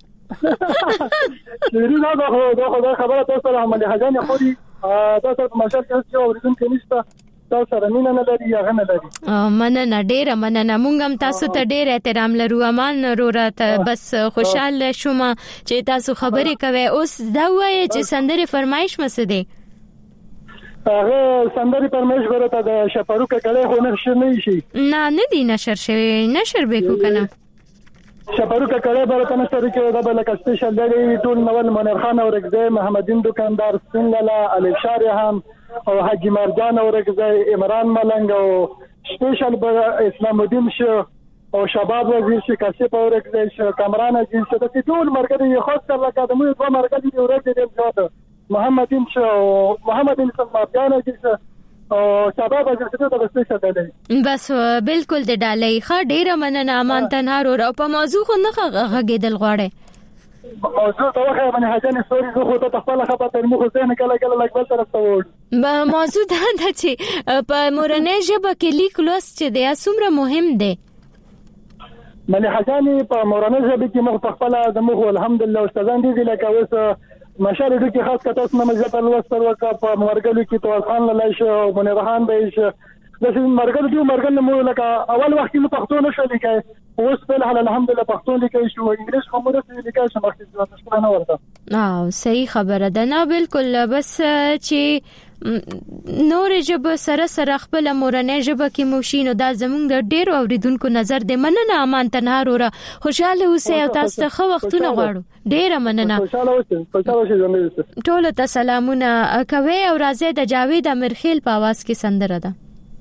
Speaker 4: څنګه
Speaker 14: شاعري دا خبره تاسو سره من حاجه نه خوري تاسو په مشال کې چې اوریدون کې نشته تاسو سره مینه نه لري یا غنه لري
Speaker 4: مننه ډیره مننه مونږ هم تاسو ته ډیر احترام لرو امان وروته بس خوشاله شوم چې تاسو خبرې کوي اوس دا وایي چې سندره فرمایش مسده
Speaker 14: هغه سندري پرمېش ورته د شپارو کله خو نشر نه شي
Speaker 4: نه دی نشر شوی نشر به کو کنه
Speaker 14: شپارو کله ورته نشر کې دا بل کا سپیشل دی ټول نوول منیر خان او رګزه محمدین دکاندار څنګه علي شارحان او حاجی مرجان او رګزه عمران ملنګ او سپیشل اسلام الدین شو او شباب وزیر شي کاسب او رګزه شو کامران جن شو د ټول مرګ خاص کر لکه د موږ په مرګ دی ورته دی محمدین شو محمدین سماپیانه چې او شباب اجازه ته بسې شته
Speaker 4: بس بالکل د ډالۍ ښه ډیره مننه امان تنهار او په موضوع خو نه غږیدل غواړي
Speaker 14: موضوع ته واخه باندې حاجه سوري خو ته خپل خبره تر مخ زه کله لګول سره
Speaker 4: استوړ موضوع دا د چې په مورنۍ ژبه کې لیک لوست چې د اسمره مهم دی
Speaker 14: ملي حاجاني په مورنۍ ژبه کې مخ خپل د مخ الحمدلله استادان دي لکه اوس مشال دې کې خاص کته اسمه مزه لوستر وکا په مرګلو کې تو خان لاله شو منیرخان به شو د مرګل مو لکه اول وخت کې پښتو نشو لیکای اوس په الحمدلله پښتو لیکای شو انګلیش هم مرسته لیکای شو مخکې ځواب نه ورته
Speaker 4: صحیح خبره ده نه بالکل بس چې نور ژبه سره خپل مورنۍ ژبه کې موشینو دا زمونږ د ډیرو اوریدونکو نظر دی مننه امان تنهار وره خوشاله اوسئ او تاسو ته خو وختونه غواړو ډیره مننه
Speaker 14: خوشاله اوسئ
Speaker 4: ټول ته سلامونه کوي او راځي د جاوید امرخیل په आवाज کې سندره ده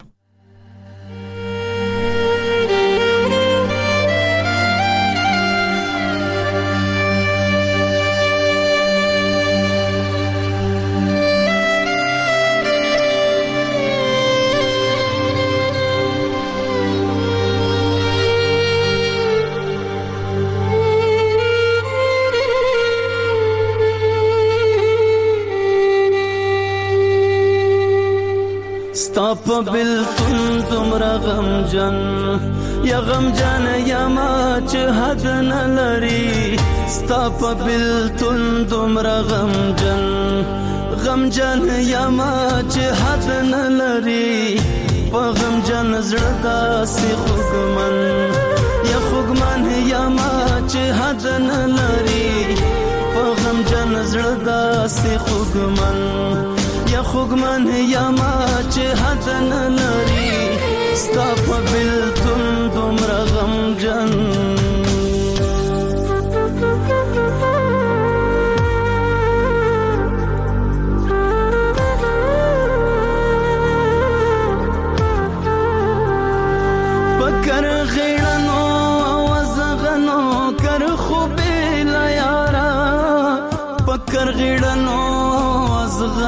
Speaker 10: ستاپ بالکل تمرا غمجن یا غمجن یا ما چې حد نه لري ستاپ بالکل تمرا غمجن یا ما چې حد نه لري په غمجن زړه داسې خوګمن یا ما چې حد نه لري په غمجن زړه داسې خوګمن یا ما چې حد نه لري ستا په بلتون دومره غمجن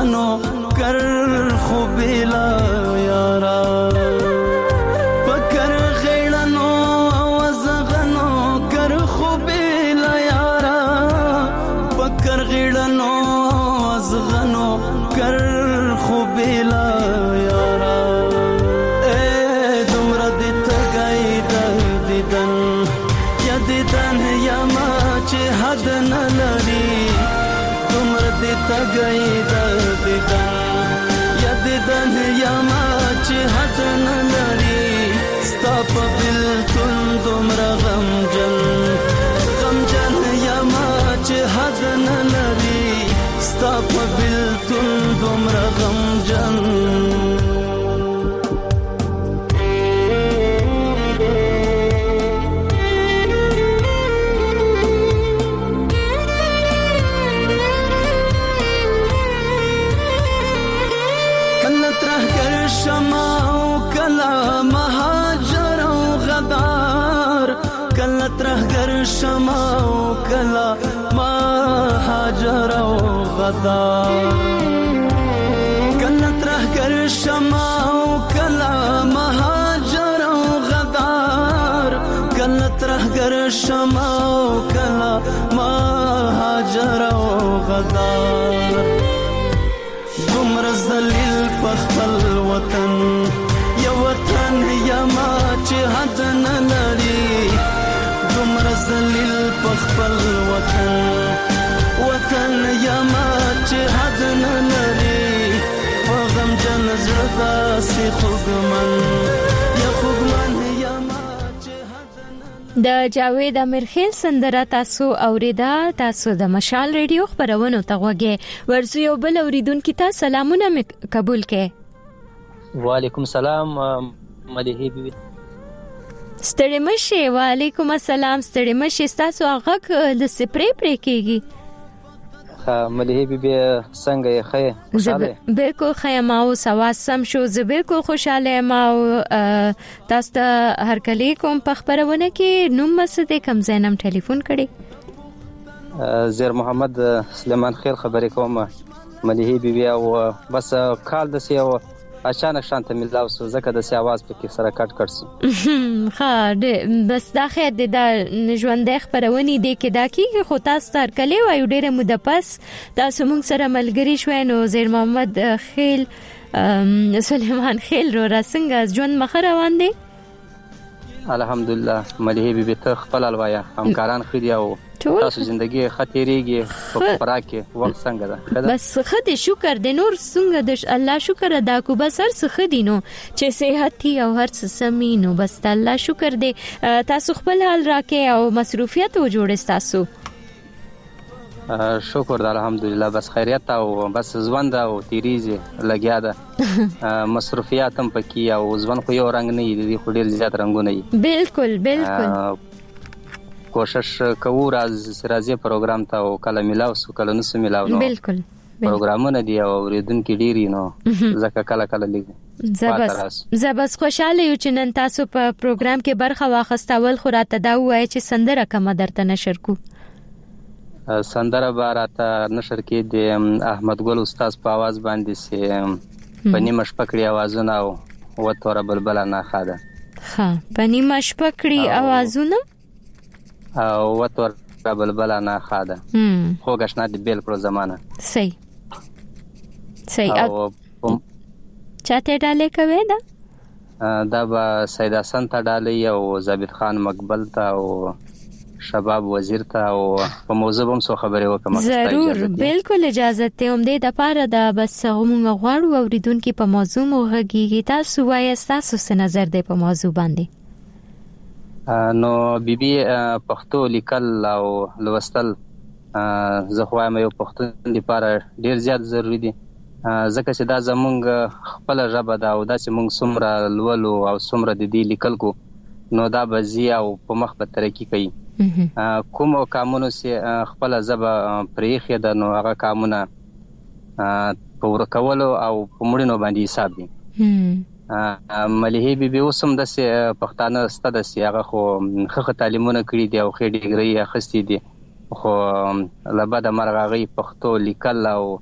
Speaker 10: غنو کر خوبیلا یارا پکر غیړنو आवाज غنو کر خوبیلا یارا پکر غیړنو आवाज غنو کر خوبیلا یارا اے دومره دې تګای د دیدن یا دیدن یا ما چې حد نه لري دومره دې تګای د دیدن یا دیدن یا ما چې حد نه لري ستا په بلتون دومره غمجن یا ما چې حد نه لري ستا په بلتون دومره غمجن ترهګر شمع او کلا ما هاجر او غدار کله ترهګر شمع او کلا ما هاجر او غدار کله ترهګر شمع او کلا ما هاجر او غدار دومره ذلیل په خپل وطن یا وطن یا ما چې حد نه لري دومره ذلیل په خپل وطن یا ما چې حد نه لري په غمجن زړه داسې خوږمن یا خوږمن یا ما چې حد نه
Speaker 4: د جاوید امیرخیل سندره تاسو اوریدا تاسو د مشال ریډیو خبرونو ته غوږی ورسو یو بل اوریدونکو ته سلامونه قبول کړئ
Speaker 15: وعلیکم السلام مليحه بیبي
Speaker 4: ستړي مشه وعلیکم السلام ستړي مشه تاسو هغه د سپری پرې کیږي
Speaker 15: مليحه بیبي څنګه یې خې خوشاله
Speaker 4: بالکل خیم او سوا سم شو زه بالکل خوشاله ما تاسو ته هر کلی کوم په خبرونه کې نوم مسد کم زینم ټلیفون کړي
Speaker 15: زیر محمد سلیمان خیر خبرې کوم مليحه بیبي او بس کال د سیو اچانک شانته ملاو سو زکه د سی आवाज په کې سره کټ کړ سو
Speaker 4: ها بس دا خیر د ژوند خبرونی دی کې دا کې خو تاسو تر کلی وایو ډیره مده پس تاسو موږ سره ملګری شوي نو زیر محمد خیل سلیمان خیل رو راسنګ ژوند مخ روان دی
Speaker 15: الحمدلله مليحه بیبي ته خپل الوایا همکاران خدي او تاسو ژوندۍ خطرېږي په پراکه وخت څنګه ده
Speaker 4: بس خدي شکر د نور څنګه د الله شکر ادا کو بس هر څه خدي نو چې صحت او هر څه سمینو بس الله شکر دې تاسو خپل حال راکې او مصروفیت و جوړې تاسو
Speaker 15: شکر الحمدلله بس خیریت او بس ژوند او تیریزه لګیا ده مصروفیات هم پکې او ژوند خو یو رنگ نه دی خو ډیر زیات رنگونه دي
Speaker 4: بالکل
Speaker 15: کوشش کوو راځي پروګرام ته او کله ملاو سو کله نو سو ملاو نو
Speaker 4: بالکل
Speaker 15: پروګرامونه دی او ریدونکو ډیری نو ځکه کله لګي
Speaker 4: زبس خوشاله یو چې نن تاسو په پروګرام کې برخه واخستول خو راته دا وایي چې سندره کوم درته نشر کو
Speaker 15: سندره باراته نشر کې د احمد ګل استاد په आवाज باندې سي پنی مشپکړی आवाजونه او وتوره بلبل نه خاده
Speaker 4: ها پنی مشپکړی आवाजونه
Speaker 15: او وتوره بلبل نه خاده خو غشنا د بالکل زمانہ
Speaker 4: صحیح چاته ډالې کوي
Speaker 15: دا به سید حسن ته ډالې او ضابط خان مقبل ته او شباب وزیر ته او په موضوع هم څه خبرې وکم
Speaker 4: ضرور بالکل اجازه ته هم دې د پاره د بس موږ غواړو اوریدونکو په موضوع موغږی تاسو وایي تاسو څه نظر دی په موضوع باندې
Speaker 15: نو بیبي پښتو لیکل او لوستل زه خو یو پښتون لپاره ډیر زیات ضروری دي ځکه چې دا زمونږ خپل ژبه ده او دا چې موږ څومره لولو او څومره د دې لیکل کو نو دا بزی او په مخ به ترقی کوي کوم قانونو سي خپل ژبه پرېخې ده نو هغه قانونه په ورکولو او په مړینو باندې حساب دي مليحه بیبي اوسم د پښتانه ستاده سي هغه خو خخ تعلیمونه کړی دي او خې ډیګري اخستې دي خو لبا د مرغاغي پښتو لیکل او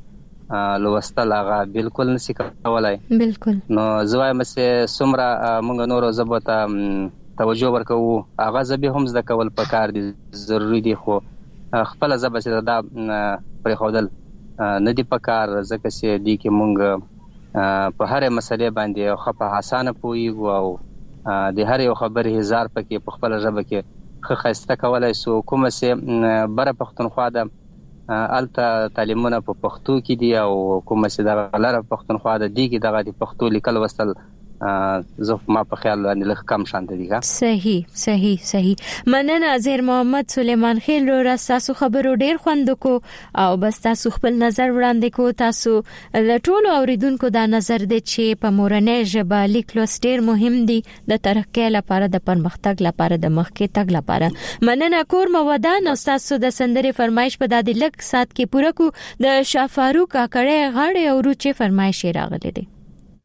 Speaker 15: لوستل هغه بالکل نشي کولای.
Speaker 4: بالکل.
Speaker 15: نو زوایم چې سمره موږ نور زبته توجه ورکوو هغه زبې هم زده کول پکار دي، ضروری دي، خو خپل زبې چې دا پرې خودل نه دي پکار، ځکه چې دي کې موږ په هر مسله باندې خو په اسانه پويګو او د هر یو خبرې هزار پکې په خپل ژبه کې خسته کولای سو. کومه چې بره پښتونخوا ده الته تعلیمونه په پښتو کې دي او کومه چې د لاره پښتونخوا ده دي کې دغه د پښتو لیکل وستل زه ما په خیال باندې لږ کم شانت دي.
Speaker 4: صحیح. مننه زهیر محمد سلیمان خیل رو تاسو خبرو ډیر خوند کو او بس تاسو خپل نظر وړاندې کو. تاسو له ټولو اوریدونکو دا نظر دی چې په مورنۍ ژبه لیکل ډیر مهم دي د ترقۍ لپاره، د پرمختګ لپاره، د مخکې تګ لپاره. مننه کور مودان او تاسو د سندري فرمایش په دادی لک سات کې پوره کو. د شاه فاروق کاکړې غاړې او روچې فرمایش راغلي دي.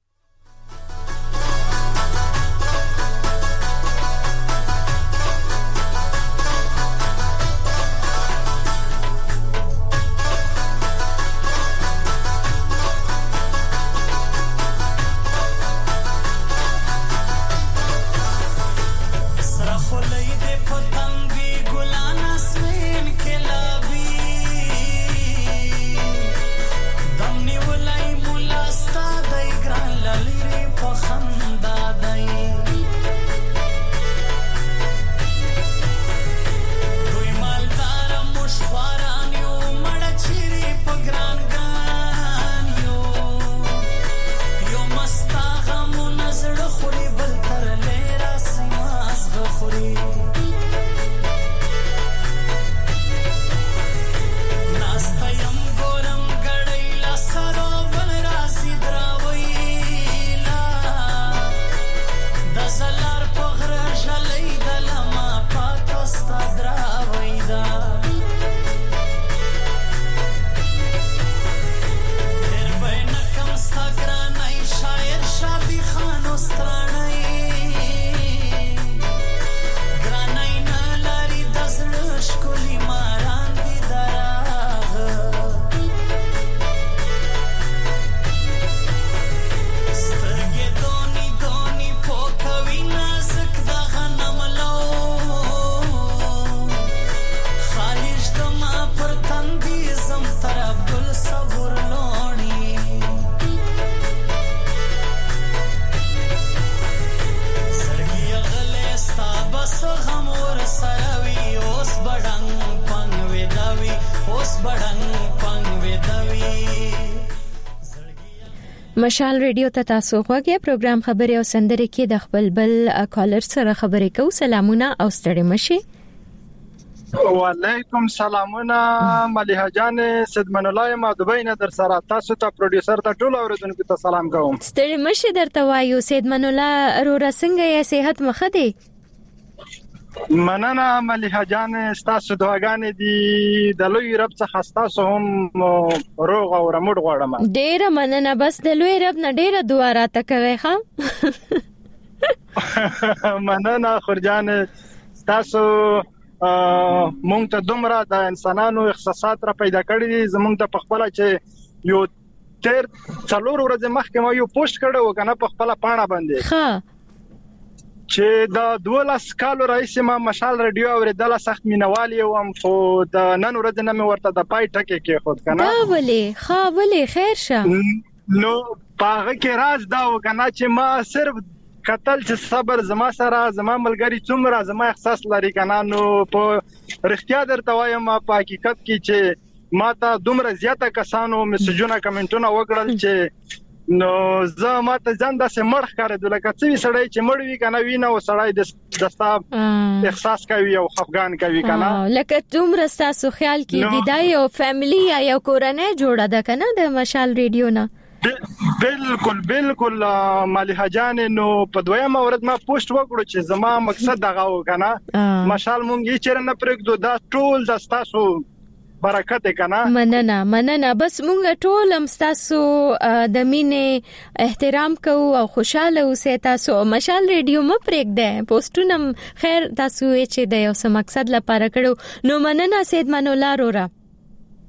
Speaker 4: مشال ریډیو ته تاسو غوږی پروګرام خبري او سندري کې د خپل بل کالر سره خبرې کوو. سلامونه او ستړي مشي.
Speaker 14: وعلیکم سلامونه مليحه جان صدمن الله ما دوبۍ نه در سره تاسو ته پروډوسر ته ټول اوریدونکو ته سلام کوم.
Speaker 4: ستړي مشي درته وایو صدمن الله رو رسنګ یا صحت مخه دی.
Speaker 14: مننه مليحه جان تاسو دعاګانې دي د لوی رب څخه تاسو هم روغ او رموډ غواړم.
Speaker 4: ډېر مننه، بس د لوی رب نه ډېر دعا راته کوي ښا.
Speaker 14: مننه خورجان تاسو مونږ ته دومره د انسانانو احساسات را پیدا کړی دي. زمونږ ته په خپل چې یو تر څلور ورځې مخکې ما یو پوسټ کړو کنه په خپل پاڼه باندې
Speaker 4: ها
Speaker 14: چې دا 12 کالو رئیس ما مشال رادیو اوریدله سخت مینوالي او خو د نن ورځ نه مې ورته د پای ټکي کې خود کنه
Speaker 4: دا ولې خیر شه
Speaker 14: نو پاغه کې راز دا وکنه چې ما صرف قتل چې صبر زما سره زما ملګری څومره زما احساس لري کنه. نو په رښتیا درته وایم په حقیقت کې چې ما ته دومره زیاته کسانو میسجونه کمنټونه وکړل چې نو زه ماته ځان داسې مړ ښکارېدو لکه څه سړی چې مړ وي کنه وینه او سړی د ستا احساس کوي او خفګان کوي کنه
Speaker 4: لکه دومره تاسو خیال کې دی دا یو فیملی یا یو کورنۍ جوړه ده کنه د مشال ریډیو نه. بالکل مليحه جان نو په دویمه ورځ ما پوسټ وکړو چې زما مقصد دغه و کنه مشال مونږ یې چیرې نه پرېږدو دا ټول د تاسو برکت کنه. مننه بس مونږ ټول هم تاسو د مینې احترام کوو او خوشاله اوسئ. تاسو مشال ریډیو م پرېږدئ پوسټونه خیر تاسو چې د یو څه مقصد لپاره کړو. نو مننه سید منولا رورا.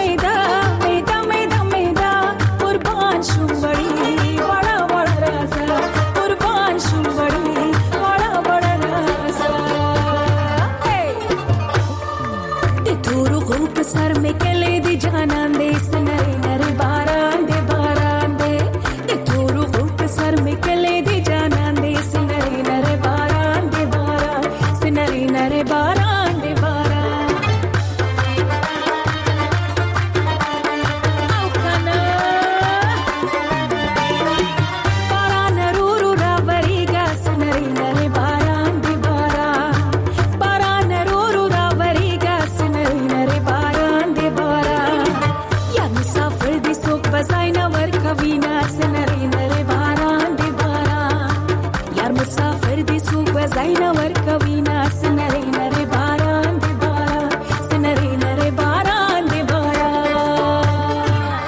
Speaker 16: کوي ناس نری نری باران دی باران یار مسافر دی سو غزاینه ور کوي ناس نری نری باران دی باران سنری نری باران دی باران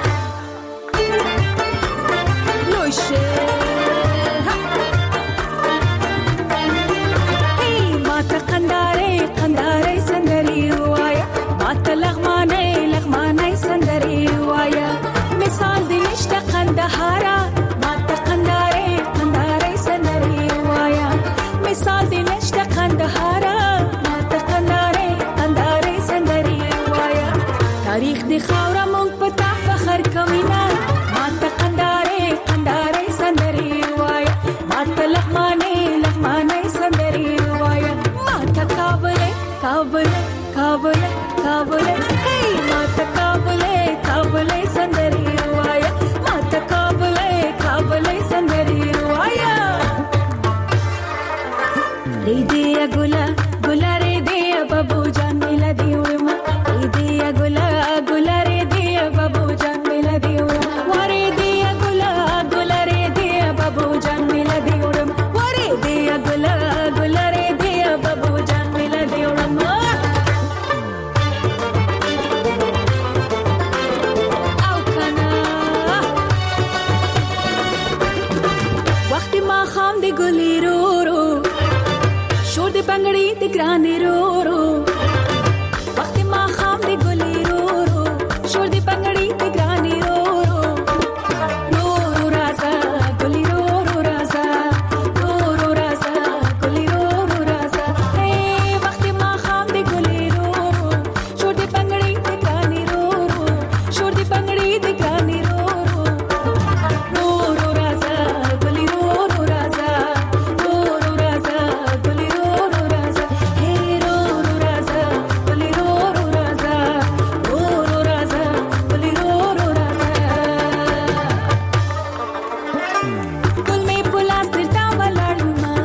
Speaker 16: لوشه هی ماته قنداره سندري وایا ماته لغمانه سندري وایا مثال دی نشته قندهارا ماته قنداره سندري وایا مثال دی نشته قندهارا ماته قنداره سندري وایا تاریخ دی خاورا مونږ پتا فخر کوینا ماته قنداره سندري وایا ماته لغمانه سندري وایا ماته کابل هی ماته کابل سندري وایا ماته کابل سندري وایا ریدیا ګلا ریدیا بابو جان ملا دیوما ریدیا ګلا ریدیا بابو جان ملا دیوما وریدیا ګلا ریدیا بابو جان ملا دیوما وریدیا ګلا ریدیا بابو جان ملا دیوما او کنا وخت ما خام دی ګلی رو شور دی بنگړی دی ګرانې رو وخت ما خام دی ګلی رو شور دی بنگړی دی ګرانې رو رازا ګلی رو رازا ګلی رو رازا هی وخت ما خام دی ګلی رو شور دی بنگړی دی ګرانې رو شور دی بنگړی دی ګرانې رو رازا ګلی رو رازا ګلی رو رازا هی رو رازا ګلی رو رازا ګلی رو رازا ګل می پلاس ترتا ولاړما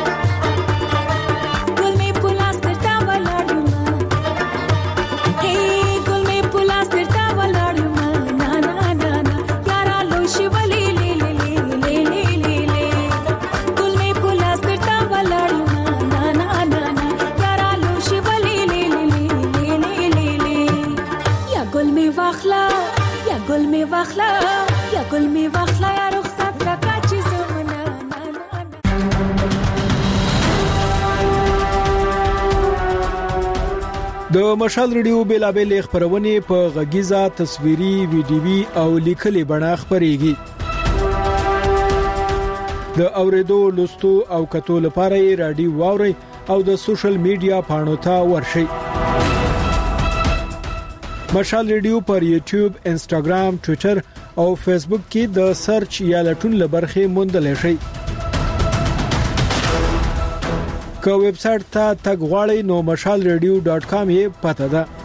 Speaker 16: ګل می پلاس ترتا ولاړما هی ګل می پلاس ترتا ولاړما نا یارا لو شیولی لی ګل می پلاس ترتا ولاړما نا یارا لو شیولی لی یا ګل می واخلا یا رخصت را کاچی زمنا
Speaker 2: د مشال ریډیو بیلابل خبرونه په غږیزه تصویري ویډیوي او لیکلي بڼه خبريږي د اوریدو لوستو او کتو لپاره رادیو واوري او د سوشل میډیا پاڼو ته ورشي مشال ریډیو پر یوټیوب انستګرام ټوئیټر او فیسبوک کې د سرچ یا لټون لبرخه موندل شي که ویب سټ ته تګ غواړئ نو mashalradio.com یې پته ده